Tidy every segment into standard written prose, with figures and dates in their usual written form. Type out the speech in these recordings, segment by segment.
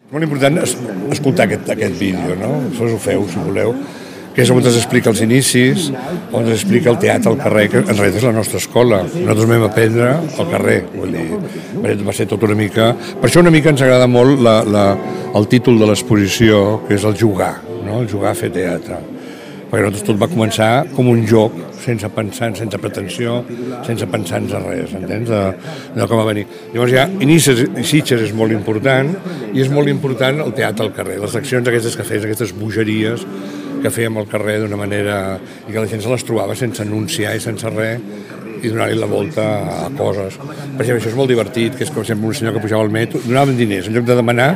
És molt important escoltar aquest vídeo, no? Vosaltres ho feu, si voleu, que és on es explica els inicis, on es explica el teatre al carrer, que en realitat és la nostra escola. Nosaltres vam aprendre al carrer, vull dir, va ser tot una mica... Per això una mica ens agrada molt el títol de l'exposició, que és el jugar, no? El jugar a fer teatre. Perquè nosaltres tot va començar com un joc, sense pensar, sense pretensió, sense pensar en res, entens? De com va venir. Llavors ja, inicis i Sitges és molt important, i és molt important el teatre al carrer, les accions aquestes que feies, aquestes bogeries que fèiem al carrer d'una manera... i que la gent se les trobava sense anunciar i sense res, i donar-li la volta a coses. Per exemple, això és molt divertit, que és com sempre un senyor que pujava al metro, donaven diners, en lloc de demanar...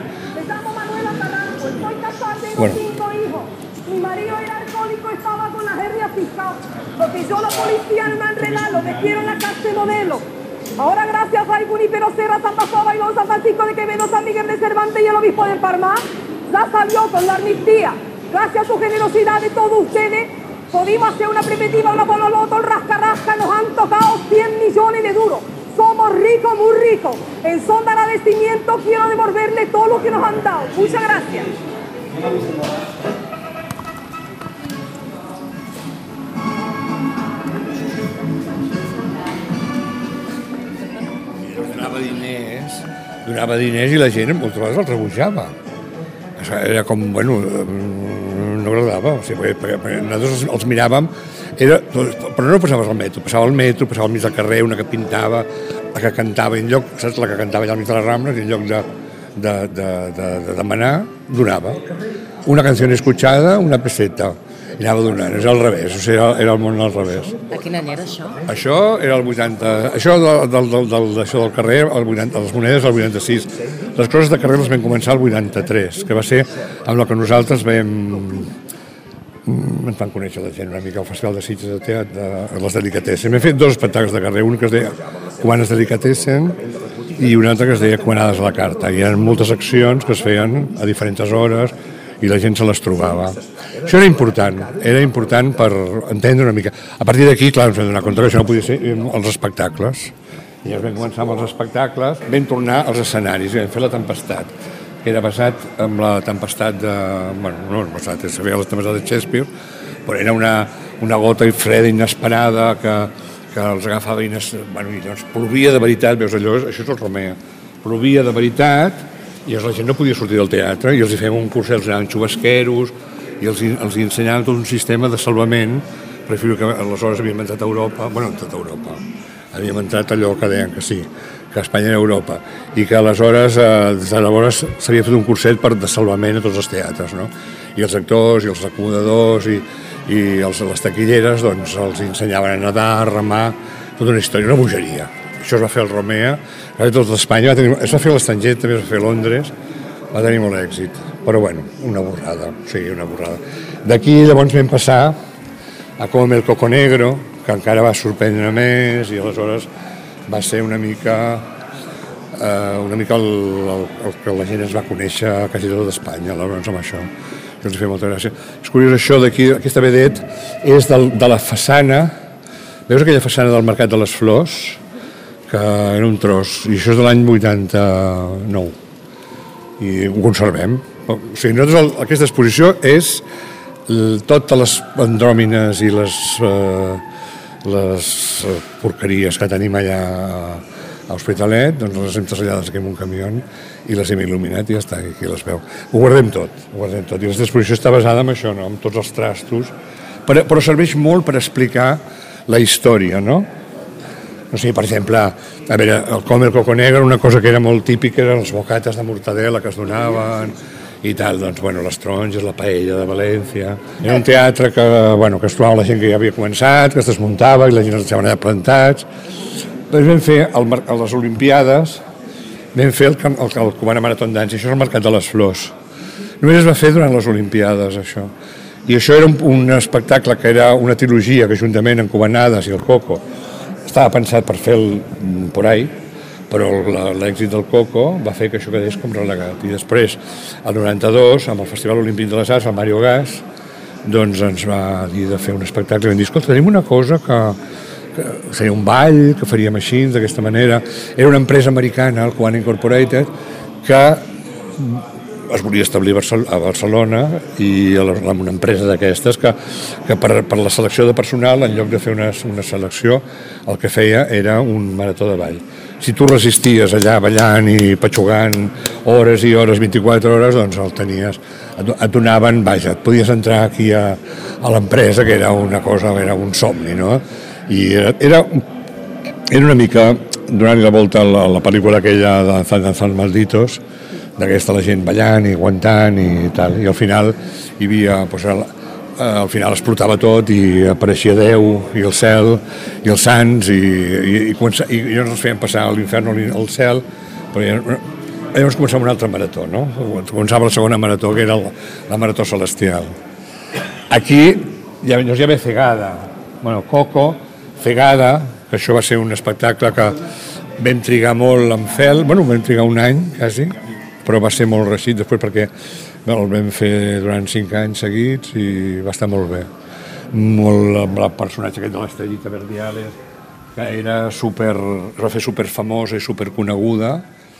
Bueno, porque yo la policía no me han enredado, me quiero en la cárcel modelo. Ahora gracias a Junípero Serra, San Pascual, Bailón, San Francisco de Quevedo, San Miguel de Cervantes y el obispo del Parmá, ya salió con la amnistía. Gracias a su generosidad de todos ustedes, pudimos hacer una preventiva, una pololoto, el rasca-rasca, nos han tocado 100 millones de duros. Somos ricos, muy ricos. En son de agradecimiento quiero devolverle todo lo que nos han dado. Muchas gracias. Donava diners i la gent moltes vegades els rebutjava. Era com, bueno, no agradava, o sigui, perquè nosaltres els miràvem, però no passaves al metro, passava al mig del carrer, una que pintava, la que cantava, en lloc, saps, la que cantava allà al mig de les Rambles, i en lloc de demanar, donava. Una canció escuchada, una peseta. I anava donant, és al revés, o sigui, era el món al revés. A quin any era això? Això era el 80... Això d'això del carrer, les monedes el 86. Les coses de carrer les vam començar el 83, que va ser amb la que nosaltres ens van conèixer la gent una mica al Festival de Sitges de Teatre, les Delicatessen. Hem fet dos espectacles de carrer, un que es deia Cubanes Delicatessen i un altre que es deia Cubanades a la carta. Hi ha moltes accions que es feien a diferents hores i la gent se les trobava. Això era important per entendre una mica. A partir d'aquí, clar, ens vam donar compte que això no podia ser els espectacles. I ja vam començar amb els espectacles, vam tornar als escenaris i vam fer La Tempestat, que era basat en la tempestat de... Bueno, no és basat, sabia la tempestat de Shakespeare, però era una gota freda inesperada que els agafava i llavors plovia de veritat, veus allò, això és el Romea, plovia de veritat i la gent no podia sortir del teatre i els hi fèiem un curset, els anaven xubasqueros i els ensenyàvem tot un sistema de salvament, perquè que aleshores havíem entrat a Europa, havíem entrat allò que deien que sí, que Espanya era Europa, i que aleshores, des de llavors, s'havia fet un curset de salvament a tots els teatres, no? I els actors i els acomodadors i les taquilleres, doncs, els ensenyaven a nedar, a remar, tota una història, una bogeria. Això es va fer al Romea, tot l'Espanya, es va fer a l'estranger, també es va fer a Londres, va tenir molt èxit, però bueno, una borrada. D'aquí llavors vam passar a Com el Coco Negro, que encara va sorprendre més, i aleshores va ser una mica el que la gent es va conèixer a quasi tot Espanya, aleshores amb això. Jo els feia molta gràcia. És curiós això d'aquí, aquesta vedet és de la façana, veus aquella façana del Mercat de les Flors? Que era un tros, i això és de l'any 89, i ho conservem. O sigui, nosaltres aquesta exposició és totes les andròmines i les porqueries que tenim allà a Hospitalet, doncs les hem traslladades aquí en un camió i les hem il·luminat i ja està, aquí les veu. Ho guardem tot. I aquesta exposició està basada en això, no? En tots els trastos, però serveix molt per explicar la història, no? No sé, per exemple, a veure, el Com el Coco Negro, una cosa que era molt típica eren les bocates de mortadela que es donaven i tal, doncs, bueno, les taronges, la paella de València. Era un teatre que es trobava la gent que ja havia començat, que es desmuntava i la gent es deixaven allà plantats. Doncs vam fer, a les Olimpiades, vam fer el Cubana Maratón Dance, això és el Mercat de les Flors. Només es va fer durant les Olimpiades, això. I això era un espectacle que era una trilogia que juntament amb Cubanades i el Coco estava pensat per fer por ahí, però l'èxit del Coco va fer que això quedés com relegat. I després, al 92, amb el Festival Olímpic de les Arts, el Mario Gas, doncs ens va dir de fer un espectacle i vam dir, escolta, tenim una cosa que seria un ball, que faríem així, d'aquesta manera. Era una empresa americana, el Cubana Incorporated, que es volia establir a Barcelona i amb una empresa d'aquestes que per la selecció de personal, en lloc de fer una selecció, el que feia era un marató de ball. Si tu resisties allà ballant i petxugant hores i hores, 24 hores, doncs el tenies, et donaven, vaja, et podies entrar aquí a l'empresa, que era una cosa, era un somni, no? I era una mica donant-li la volta a la pel·lícula aquella de Danzando Malditos, d'aquesta la gent ballant i aguantant i tal, i al final hi havia, doncs, al final explotava tot i apareixia Déu i el cel i els sants i llavors ens feien passar a l'infern al cel, però llavors començava una altra marató, no? Començava la segona marató, que era la marató celestial. Aquí ja ve Cegada, bueno, Coco, Cegada, que això va ser un espectacle que vam trigar molt en fer, bueno, vam trigar un any quasi, però va ser molt reeixit després perquè el vam fer durant 5 anys seguits i va estar molt bé. Molt el personatge aquest de l'Estrellita Verdiales, que es va fer superfamosa i superconeguda,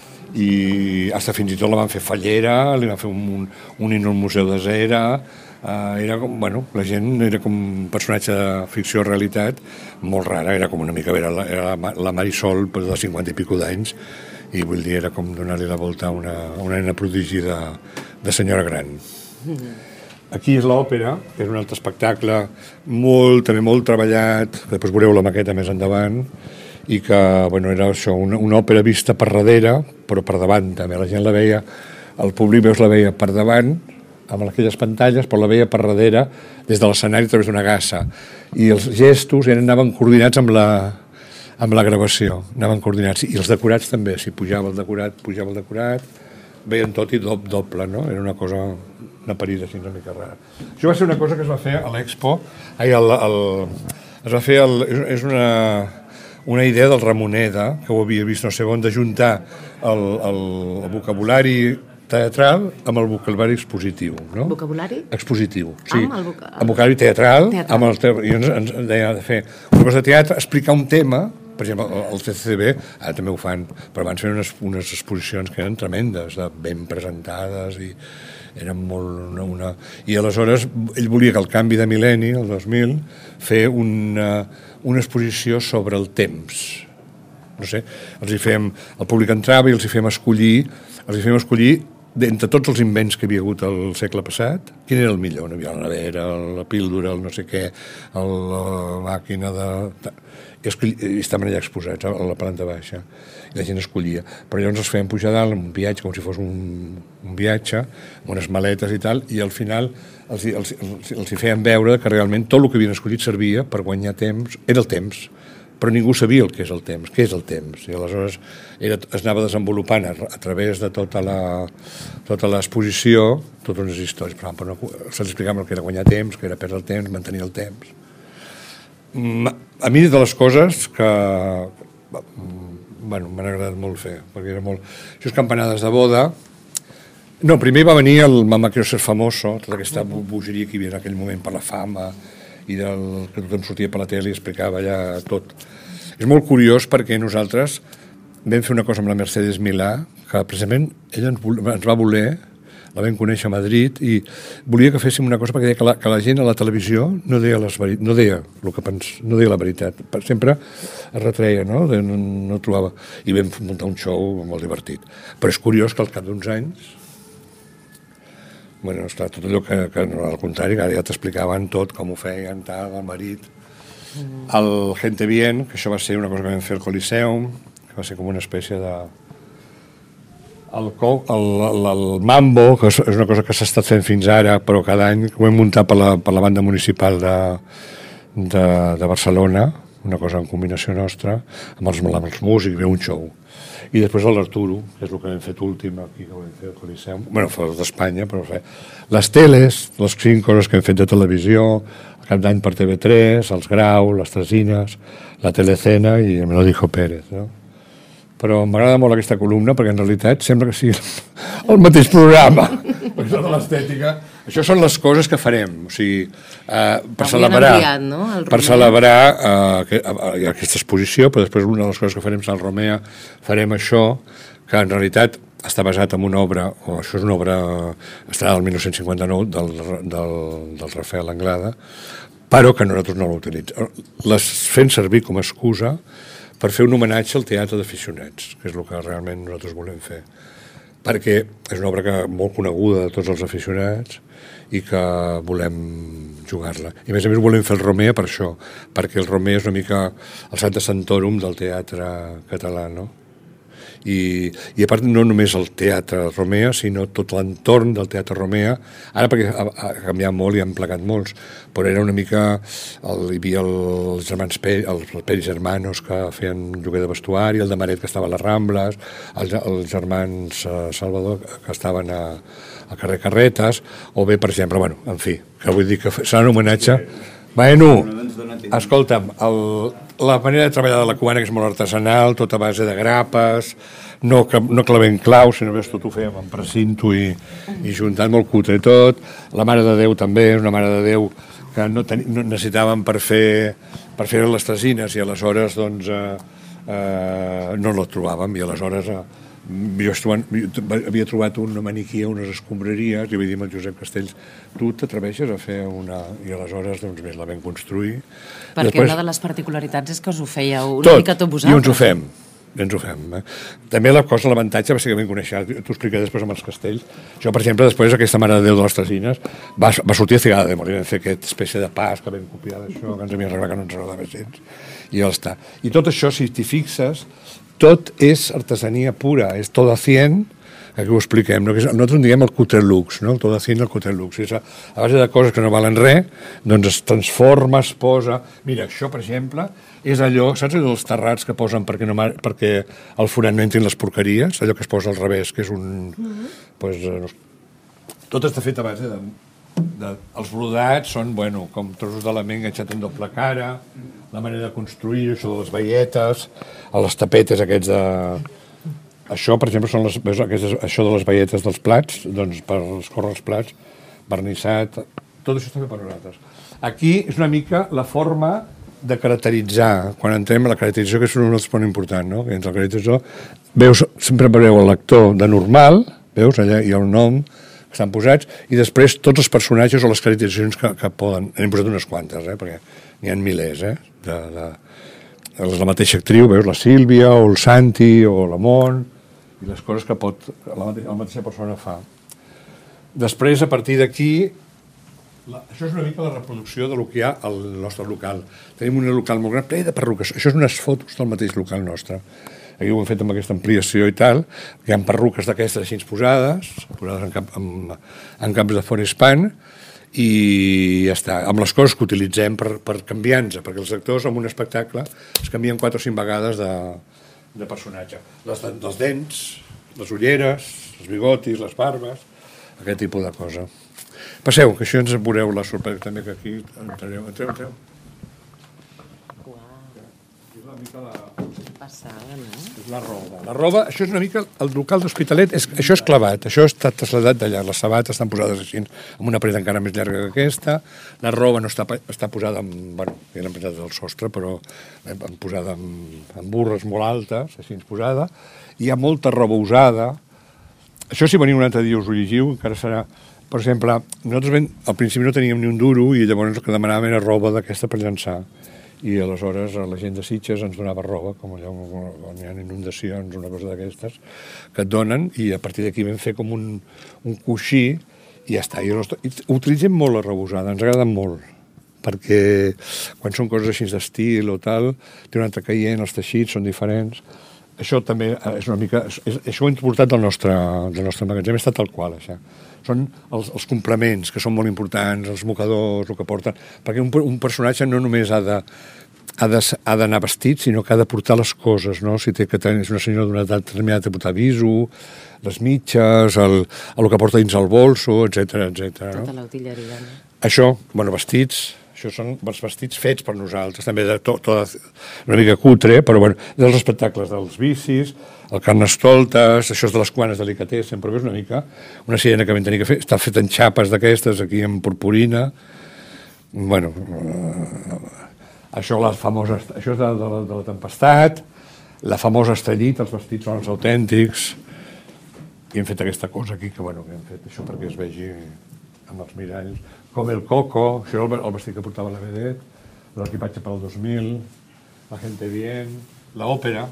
i fins i tot la van fer fallera, li van fer un himne al Museu de Cera, era com, bueno, la gent era com un personatge de ficció o realitat molt rara, era com una mica, era la Marisol de 50 i pico d'anys, i vull dir, era com donar-li la volta a una nena prodigi de senyora gran. Aquí és l'òpera, que és un altre espectacle també molt treballat, després veureu la maqueta més endavant, i que, bueno, era això, una òpera vista per darrere, però per davant també. La gent la veia, el públic la veia per davant, amb aquelles pantalles, però la veia per darrere, des de l'escenari a través d'una gassa. I els gestos anaven coordinats amb la gravació, anaven coordinats. I els decorats també, si pujava el decorat, veien tot i doble, no? Era una cosa, una parida així una mica rara. Això va ser una cosa que es va fer a l'Expo, es va fer, és una idea del Ramoneda, que ho havia vist no sé on, d'ajuntar el vocabulari teatral amb el vocabulari expositiu, no? Vocabulari? Expositiu, sí. El vocabulari teatral. I ens deia de fer una cosa de teatre, explicar un tema, per exemple, el CCCB, ara també ho fan, però abans feien unes exposicions que eren tremendes, ben presentades, i eren molt... I aleshores ell volia que al canvi de mil·lenni, el 2000, fer una exposició sobre el temps. No sé, el públic entrava i els hi fèiem escollir d'entre tots els invents que havia hagut al segle passat, quin era el millor? Hi havia la nevera, la píldora, el no sé què, la màquina de... I estaven allà exposats a la planta baixa, i la gent escollia. Però llavors els feien pujar dalt en un viatge, com si fos un viatge, amb unes maletes i tal, i al final els hi feien veure que realment tot el que havien escollit servia per guanyar temps, era el temps, però ningú sabia el que és el temps, què és el temps. I aleshores es anava desenvolupant a través de tota l'exposició, totes unes històries. Per exemple, se'ls explicava el que era guanyar temps, que era perdre el temps, mantenir el temps. A mi, de les coses que m'han agradat molt fer, perquè era molt... Això és campanades de boda. No, primer va venir el Mamá quiero ser famoso, tota aquesta bogeria que hi havia en aquell moment per la fama, i que tothom sortia per la tele i explicava allà tot. És molt curiós perquè nosaltres vam fer una cosa amb la Mercedes Milà, que precisament ella ens va voler, la vam conèixer a Madrid, i volia que féssim una cosa perquè deia que la gent a la televisió no deia la veritat. Sempre es retreia, no? No trobava. I vam muntar un show molt divertit. Però és curiós que al cap d'uns anys, bueno, esclar, tot allò que al contrari, que ara ja t'explicaven tot, com ho feien, tal, el marit. El Gente Bien, que això va ser una cosa que vam fer al Coliseum, que va ser com una espècie de... El Mambo, que és una cosa que s'ha estat fent fins ara, però cada any ho hem muntat per la banda municipal de Barcelona, una cosa en combinació nostra, amb els músics, ve un show. I després l'Arturo, que és el que hem fet últim aquí, que ho hem fet al Coliseum, bueno, fos d'Espanya, però les teles, les 5 coses que hem fet de televisió, el cap d'any per TV3, els Grau, les Tresines, la Telecena i Me lo dijo Pérez, no? Però m'agrada molt aquesta columna perquè en realitat sembla que sigui el mateix programa. Per això de l'estètica. Això són les coses que farem, o sigui, per celebrar aquesta exposició, però després una de les coses que farem a Sant Romea farem això, que en realitat està basat en una obra, o això és una obra estrenada el 1959 del Rafael Anglada, però que nosaltres no l'utilitzem. Les fem servir com a excusa per fer un homenatge al teatre d'aficionats, que és el que realment nosaltres volem fer. Perquè és una obra molt coneguda de tots els aficionats i que volem jugar-la. I a més volem fer el Romea per això, perquè el Romea és una mica el Santa Santorum del teatre català, no? I a part no només el teatre Romea, sinó tot l'entorn del teatre Romea, ara perquè ha canviat molt i han plegat molts, però era una mica, hi havia els germans els Peris Hermanos que feien lloguer de vestuari, el de Maret que estava a les Rambles, els germans Salvador que estaven al carrer Carretes, o bé, per exemple, bueno, en fi, que vull dir que serà un homenatge. Bueno, escolta'm, la manera de treballar de la cubana, que és molt artesanal, tot a base de grapes, no clavent claus, sinó que tot ho fèiem amb precinto i juntant molt cutre tot. La Mare de Déu també, és una Mare de Déu que no necessitàvem per fer les tresines, i aleshores doncs no la trobàvem, i aleshores jo havia trobat un maniquí a unes escombraries i vaig dir al Josep Castells, tu t'atreveixes a fer una... I aleshores doncs més la vam construir. Perquè després, una de les particularitats és que us ho fèieu una mica tot vosaltres. I ens ho fem. També l'avantatge va ser que vam conèixer, t'ho explicaré després amb els Castells. Jo, per exemple, després aquesta Mare de Déu de les Tresines va sortir a Cigada de Molina, fer aquesta espècie de pas que vam copiar d'això, que ens havia arreglat que no ens agradava gens. I ja està. I tot això, si t'hi fixes, tot és artesania pura, és todo a 100, aquí ho expliquem, no? Nosaltres en diem el cutre lux, no? El todo a 100 i el cutre lux. És a base de coses que no valen res, doncs es transforma, es posa... Mira, això, per exemple, és allò, saps allò dels terrats que posen perquè el forat no entrin les porqueries, allò que es posa al revés, que és un... Tot està fet a base de... Els brodats són, com trossos d'element enganxat en doble cara, la manera de construir, això de les baietes, les tapetes aquests de... Això, per exemple, són això de les baietes dels plats, doncs per escórrer els plats, vernissat, tot això està fet per nosaltres. Aquí és una mica la forma de caracteritzar, quan entrem a la caracterització, que és un dels punts important, no? Que entre la caracterització, sempre veureu el lector de normal, veus, allà hi ha un nom, que estan posats, i després tots els personatges o les caracteritzacions que poden. N'hem posat unes quantes, perquè n'hi ha milers, de la mateixa actriu, veus, la Sílvia, o el Santi, o la Mont, i les coses que la mateixa persona fa. Després, a partir d'aquí, això és una mica la reproducció del que hi ha al nostre local. Tenim un local molt gran, ple de perruques. Això és unes fotos del mateix local nostre. Aquí ho hem fet amb aquesta ampliació i tal. Hi ha perruques d'aquestes així posades en camps de Forespan, i ja està, amb les coses que utilitzem per canviar-nos, perquè els actors en un espectacle es canvien 4 o 5 vegades de personatge. Les dents, les ulleres, els bigotis, les barbes, aquest tipus de cosa. Passeu, que això ens veureu la sorpresa també, que aquí entreu. Passada, no? És la roba. La roba, això és una mica... El local d'Hospitalet, això és clavat, això està traslladat d'allà. Les sabates estan posades així, amb una paret encara més llarga que aquesta. La roba no està posada amb... ja l'hem posat del sostre, però posada amb burres molt altes, així posada. Hi ha molta roba usada. Això, si veniu un altre dia us ho llegiu, encara serà... Per exemple, nosaltres al principi no teníem ni un duro, i llavors el que demanàvem era roba d'aquesta per llançar. I aleshores la gent de Sitges ens donava roba, com allà on hi ha inundacions, una cosa d'aquestes, que et donen, i a partir d'aquí vam fer com un coixí, i ja està. I utilitzem molt la roba usada, ens agrada molt, perquè quan són coses així d'estil o tal, té un altre caient, els teixits són diferents. Això també és una mica... Això ho hem portat del nostre magatzem, està tal qual, això. Són els complements, que són molt importants, els mocadors, el que porten... Perquè un personatge no només ha d'anar vestit, sinó que ha de portar les coses, no? Si té que tenir una senyora d'una edat determinada, té que portar viso, les mitges, el que porta dins el bolso, etc. Tota l'utilleria, no? Això, vestits... Això són els vestits fets per nosaltres, també una mica cutre, però dels espectacles dels bicis, el Carnestoltes, això és de les cuanes delicatessen, però és una mica una sirena que vam tenir que fer, està fet en xapes d'aquestes, aquí en purpurina. Això és de la Tempestat, la famosa Estellit, els vestits són els autèntics. hem fet aquesta cosa aquí, que hem fet això perquè es vegi amb els miralls, com el Coco, això era el vestit que portava la Vedet, l'equipatge per al 2000, la Gente Bien, l'òpera,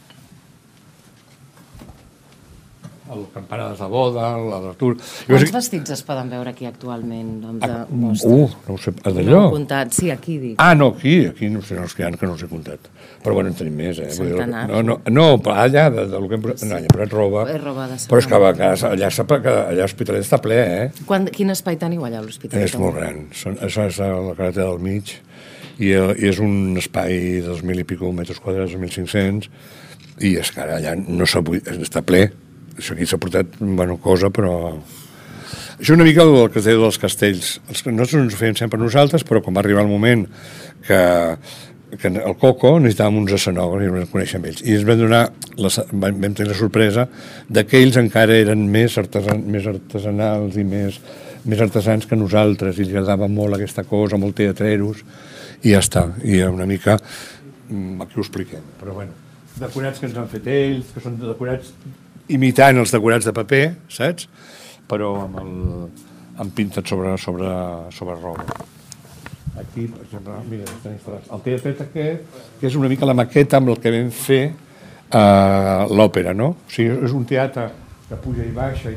el Campanades de boda, la d'Artur... Quants vestits es poden veure aquí actualment? No ho sé, d'allò? Sí, aquí dic. No, aquí no sé, que no els he comptat. Però en tenim més, Centenars. No, allà, del que hem posat... No, ja posat roba. Però és que allà a l'Hospitalet està ple, Quin espai teniu allà a l'Hospitalet? És molt gran. Això és a la carretera del mig, i és un espai de 2.000 i pico metres quadrats, 2.500, i és que ara allà no està ple. Això aquí s'ha portat cosa, però... Això és una mica el que es deia dels castells. Nosaltres ens ho fèiem sempre nosaltres, però quan va arribar el moment que el Coco necessitàvem uns escenògrafs i ens coneixem ells. I ens vam tenir la sorpresa que ells encara eren més artesanals i més artesans que nosaltres, i li agradava molt aquesta cosa, molt teatreros, i ja està. I una mica aquí ho expliquem. Però decorats que ens han fet ells, que són decorats imitant els decorats de paper, saps? Però amb pintat sobre roba. Aquí, per exemple, mira, estan instal·lats. El teatret aquest, que és una mica la maqueta amb el que vam fer l'òpera, no? O sigui, és un teatre que puja i baixa i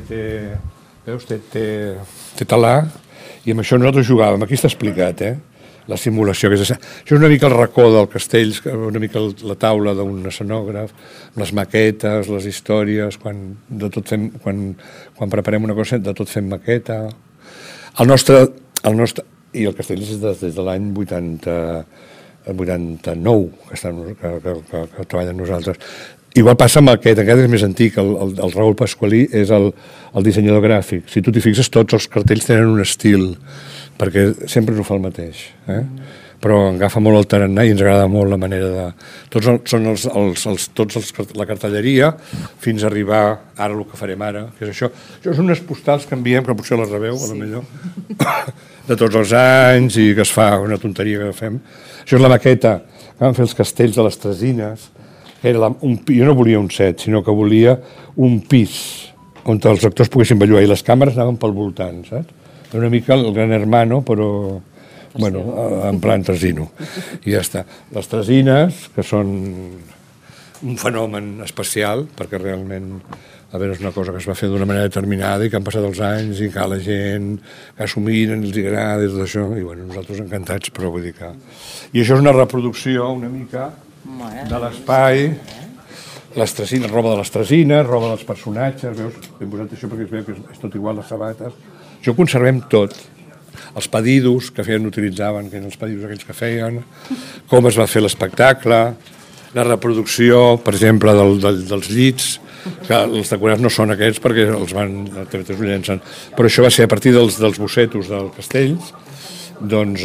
té talà, i amb això nosaltres jugàvem. Aquí està explicat, la simulació. Això és una mica el racó del castell, una mica la taula d'un escenògraf, les maquetes, les històries, quan preparem una cosa, de tot fem maqueta. El nostre i el castell és des de l'any 89 que treballen nosaltres. Igual passa amb aquest és més antic, el Raül Pasqualí és el dissenyador gràfic. Si tu t'hi fixes, tots els cartells tenen un estil, perquè sempre no fa el mateix, però agafa molt el tarannà i ens agrada molt la manera de... Són la cartelleria fins a arribar ara el que farem ara, que és això. Això són unes postals que enviem, que potser les rebeu, a lo millor, de tots els anys, i que es fa una tonteria que fem. Això és la maqueta que vam fer els castells de les Tresines, que era jo no volia un set, sinó que volia un pis on els actors poguessin bellugar i les càmeres anaven pel voltant, saps? Una mica el Gran Hermano, però en plan tresino. I ja està. Les Tresines, que són un fenomen especial, perquè realment és una cosa que es va fer d'una manera determinada i que han passat els anys i que la gent que s'ho miren, els agrada i tot això, i nosaltres encantats, però vull dir que... I això és una reproducció una mica de l'espai, les Tresines, roba de les Tresines, roba dels personatges, veus? Hem posat això perquè es veu que és tot igual, les sabates. Això ho conservem tot. Els pedidos que utilitzaven, que eren els pedidos aquells que feien, com es va fer l'espectacle, la reproducció, per exemple, dels llits, que els decorats no són aquests perquè els van... ho llencen. Però això va ser a partir dels bossetos del castell, doncs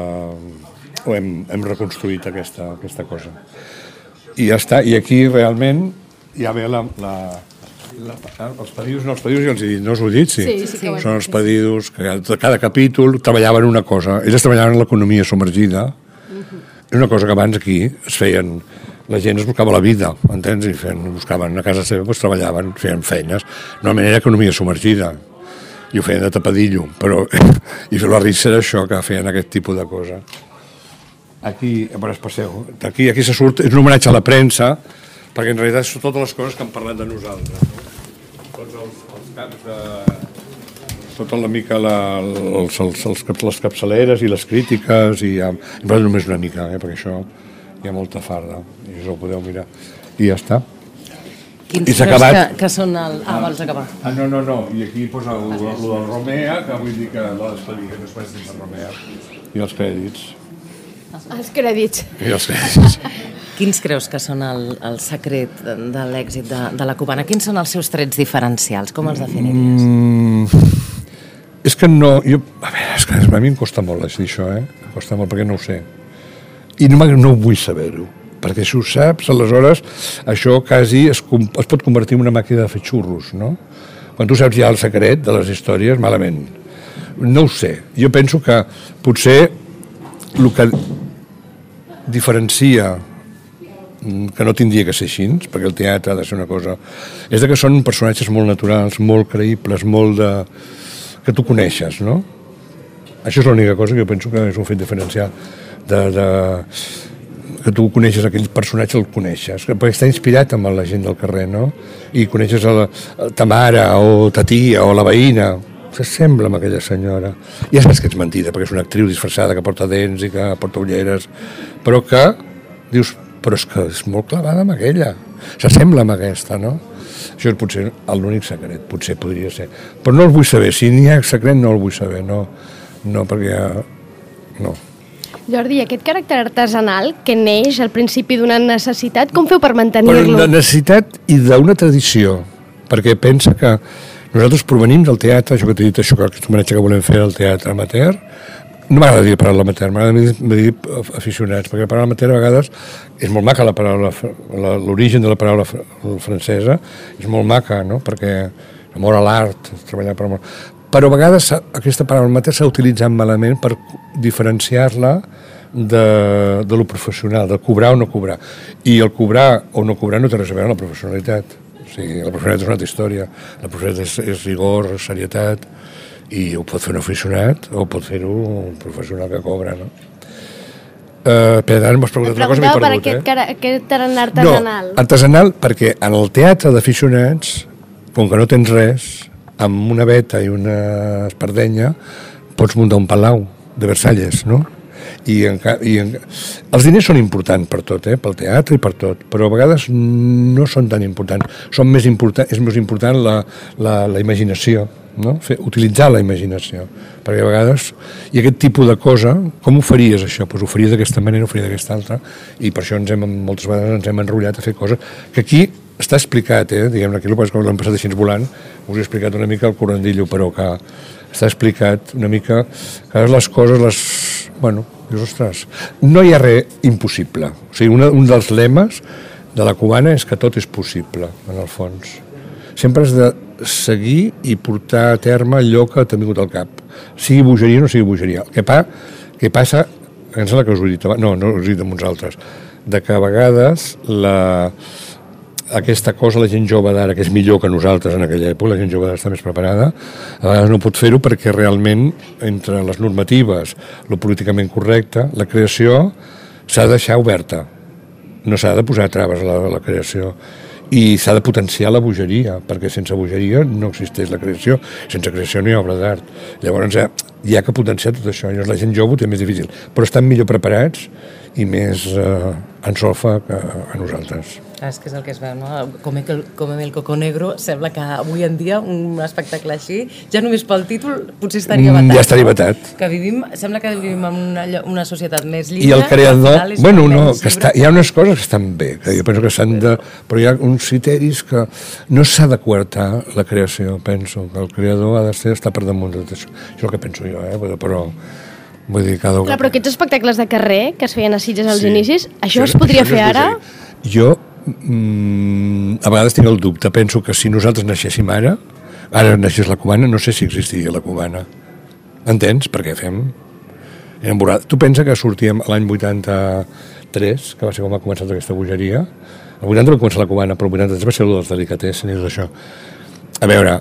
hem reconstruït aquesta cosa. I ja està. I aquí realment ja ve els pedidos, ja els he dit, no us ho he dit? Sí. Són els pedidos que cada capítol treballaven una cosa. Ells treballaven en l'economia submergida. És una cosa que abans aquí es feien... La gent es buscava la vida, entens? I buscaven a casa seva, doncs treballaven, feien feines. Normalment era economia submergida. I ho feien de tapadillo. I la risa era això, que feien aquest tipus de cosa. Aquí, passeu, aquí se surt, és un homenatge a la premsa, perquè en realitat són totes les coses que han parlat de nosaltres. Tots els caps de... Tota la mica les capçaleres i les crítiques, i però només una mica, perquè això hi ha molta farda, i això ho podeu mirar. I ja està. Quins creus que són el... vols acabar? No, i aquí posa el del Romea, que vull dir que la despedida, que es fa dins del Romea, i els crèdits. Els crèdits. I els crèdits. Quins creus que són el secret de l'èxit de la cubana? Quins són els seus trets diferencials? Com els definiries? És que no... és que a mi em costa molt dir això, Em costa molt perquè no ho sé. I no ho vull saber-ho. Perquè si ho saps, aleshores, això quasi es pot convertir en una màquina de fer xurros, no? Quan tu saps ja el secret de les històries, malament. No ho sé. Jo penso que potser el que diferencia que no tindria que ser així, perquè el teatre ha de ser una cosa... És que són personatges molt naturals, molt creïbles, molt de... que tu coneixes, no? Això és l'única cosa que jo penso que és un fet diferencial que tu coneixes aquell personatge, el coneixes, perquè està inspirat amb la gent del carrer, no? I coneixes ta mare, o ta tia, o la veïna, s'assembla amb aquella senyora. Ja saps que ets mentida, perquè és una actriu disfressada que porta dents i que porta ulleres, però que dius, però és que és molt clavada amb aquella, s'assembla amb aquesta, no? Això és potser l'únic secret, potser podria ser. Però no el vull saber, si n'hi ha secret no el vull saber, no perquè... no. Jordi, aquest caràcter artesanal que neix al principi d'una necessitat, com feu per mantenir-lo? Per una necessitat i d'una tradició, perquè pensa que nosaltres provenim del teatre, això que t'he dit, això que aquest homenatge que volem fer al teatre amateur, no m'agrada dir paraula amateur, m'agrada dir aficionats, perquè la paraula amateur a vegades és molt maca, l'origen de la paraula francesa és molt maca, no? Perquè amor a l'art, treballar per amor... Però a vegades aquesta paraula amateur s'ha utilitzat malament per diferenciar-la de lo professional, de cobrar o no cobrar. I el cobrar o no cobrar no té res a veure amb la professionalitat. O sigui, la professionalitat és una altra història. La professionalitat és rigor, serietat, i ho pot fer un aficionat o pot fer-ho un professional que cobra, no? Ara m'has preguntat una cosa, m'he perdut, per aquest tarannà artesanal. No, artesanal perquè en el teatre d'aficionats, com que no tens res, amb una veta i una espardenya pots muntar un palau de Versalles, no? Els diners són importants per tot, pel teatre i per tot, però a vegades no són tan importants. És més important la imaginació, no? Utilitzar la imaginació, perquè a vegades, i aquest tipus de cosa, com ho faries això? Doncs ho faries d'aquesta manera, ho faries d'aquesta altra, i per això moltes vegades ens hem enrotllat a fer coses que aquí està explicat, diguem-ne, aquí l'hem passat així volant, us he explicat una mica el corandillo, però que està explicat una mica que les coses, bueno, dius, ostres, no hi ha res impossible. O sigui, un dels lemes de la cubana és que tot és possible, en el fons. Sempre has de seguir i portar a terme allò que t'ha vingut al cap. Sigui bogeria o no sigui bogeria. El que passa, em sembla que us ho he dit abans, no us ho he dit amb uns altres, de que a vegades aquesta cosa, la gent jove d'ara, que és millor que nosaltres en aquella època, la gent jove d'ara està més preparada, a vegades no pot fer-ho perquè realment, entre les normatives, lo políticament correcte, la creació s'ha de deixar oberta. No s'ha de posar traves a la creació. I s'ha de potenciar la bogeria, perquè sense bogeria no existeix la creació. Sense creació no hi ha obra d'art. Llavors hi ha que potenciar tot això. Llavors la gent jove ho té més difícil, però estan millor preparats i més en solfa que a nosaltres. És que és el que es veu, no? Com el Coco Negro, sembla que avui en dia un espectacle així, ja només pel títol potser estaria vetat. Ja estaria vetat. Sembla que vivim en una societat més lliure. I el creador, bueno, no, hi ha unes coses que estan bé, que jo penso que s'han de... Però hi ha uns criteris que no s'ha de coartar la creació, penso, que el creador ha d'estar per damunt de tot això. Això és el que penso jo, però... Vull dir, cada... Clar, però aquests espectacles de carrer que es feien a Sitges als inicis, això es podria fer ara? Jo a vegades tinc el dubte, penso que si nosaltres naixéssim ara naixés la cubana, no sé si existiria la cubana. Entens? Perquè fem... Tu pensa que sortíem l'any 83, que va ser com ha començat aquesta bogeria. El 80 va començar la cubana, però el 83 va ser el dels delicatessen i tot això. A veure...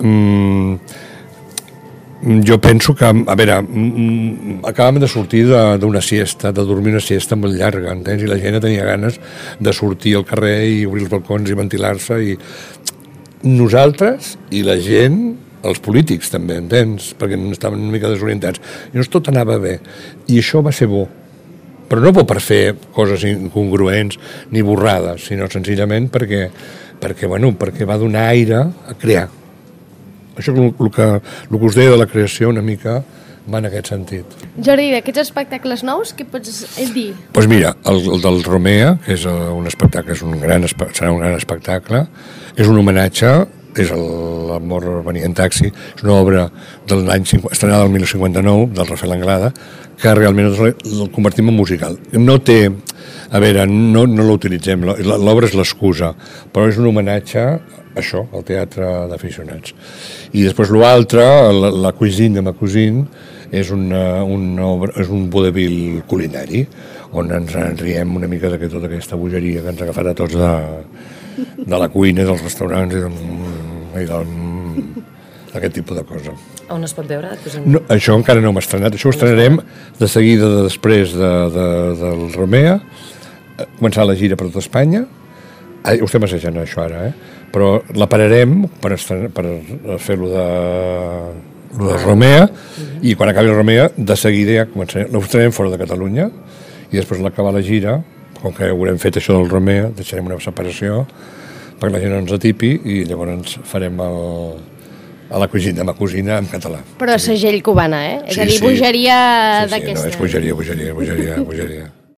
Jo penso que, a veure, acabàvem de sortir d'una siesta, de dormir una siesta molt llarga, entens? I la gent tenia ganes de sortir al carrer i obrir els balcons i ventilar-se. I nosaltres i la gent, els polítics també, entens? Perquè estaven una mica desorientats. I llavors tot anava bé. I això va ser bo. Però no bo per fer coses incongruents ni borrades, sinó senzillament perquè va donar aire a crear. Això és el que us deia de la creació una mica va en aquest sentit. Jordi, d'aquests espectacles nous, què pots dir? Doncs mira, el del Romea, que és un espectacle, serà un gran espectacle, és un homenatge, és l'Amor venia en taxi, és una obra de l'any estrenada el 1959, del Rafael Anglada, que realment el convertim en musical. No té... A veure, no l'utilitzem, l'obra és l'excusa, però és un homenatge a això, al teatre d'aficionats. I després l'altre, la cuisine de ma cousine, és un vodevil culinari, on ens en riem una mica de tota aquesta bogeria que ens ha agafat a tots de la cuina, dels restaurants i d'aquest tipus de cosa. On es pot veure? No, això encara no hem estrenat, això ho estrenarem de seguida després del Romea, començar la gira per tota Espanya. Ho estem assajant això ara, però la pararem per fer-lo de Romea, i quan acabi el Romea de seguida ja començarem, ho estrenarem fora de Catalunya, i després d'acabar la gira, com que haurem fet això del Romea, deixarem una separació perquè la gent no ens atipi, i llavors farem a la cuisina en català. Però segell cubana, És a dir, bogeria d'aquesta. Sí, no, és bogeria.